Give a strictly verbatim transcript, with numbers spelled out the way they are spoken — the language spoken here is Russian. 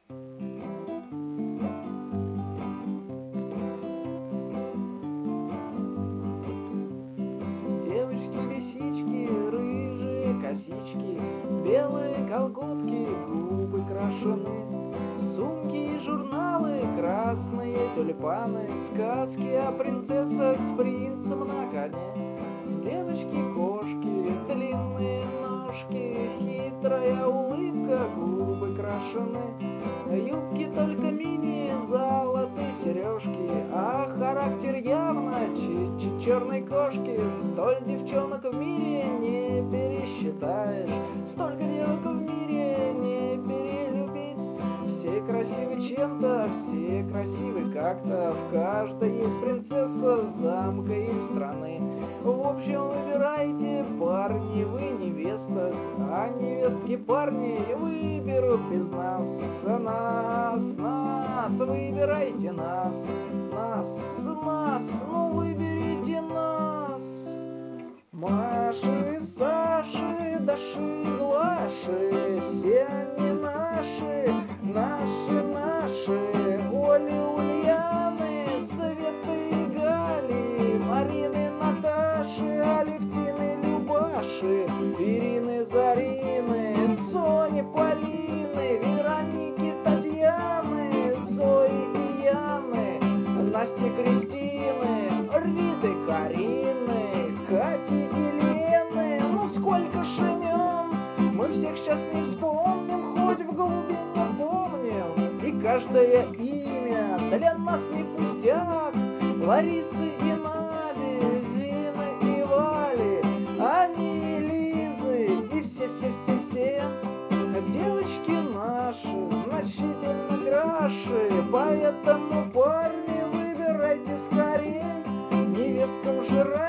Девочки-лисички, рыжие косички, белые колготки, губы крашены, сумки и журналы, красные тюльпаны, сказки о принцессах с принцем на коне. Девочки-кошки, длинные ножки, хитрая улыбка, губы крашены, юбки только мини, золотые сережки, а характер явно черной кошки. Столь девчонок в мире не пересчитаешь, столько девок в мире не перелюбить. Все красивы чем-то, все красивы как-то, в каждой есть принцесса замка их страны. В общем, выбирайте, парни, вы невесток, а невестки парни выберут без нас. Нас, нас, выбирайте нас, нас, нас, ну выберите нас. Маши, Саши, Даши, Глаши, все они наши, наши, наши. Оли, Ульяны, Светы и Гали, Марины, Наташи, Алевтины, Любаши, Ирины, Зарины, Сони, Полины, Вероники, Татьяны, Зои и Яны, Насти, Кристины, Риты, Карины, Кати и Лены. Ну сколько ж имен, мы всех сейчас не вспомним, хоть в глубине помним. И каждое имя для нас не пустяк. Ларисы и Нади, Зины и Вали, Ани и Лизы, и все-все-все-все. Девочки наши, значительно краше, поэтому, парни, выбирайте скорей. Невесткам же